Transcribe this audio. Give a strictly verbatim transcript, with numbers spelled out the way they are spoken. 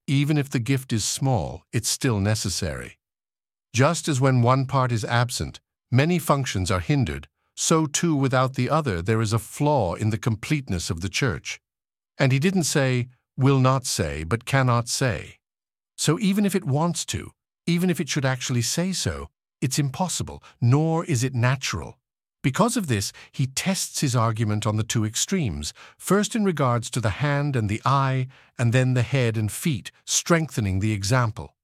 Even if the gift is small, it's still necessary. Just as when one part is absent, many functions are hindered, so too without the other there is a flaw in the completeness of the church. And he didn't say, will not say, but cannot say. So even if it wants to, even if it should actually say so, it's impossible, nor is it natural. Because of this, he tests his argument on the two extremes, first in regards to the hand and the eye, and then the head and feet, strengthening the example.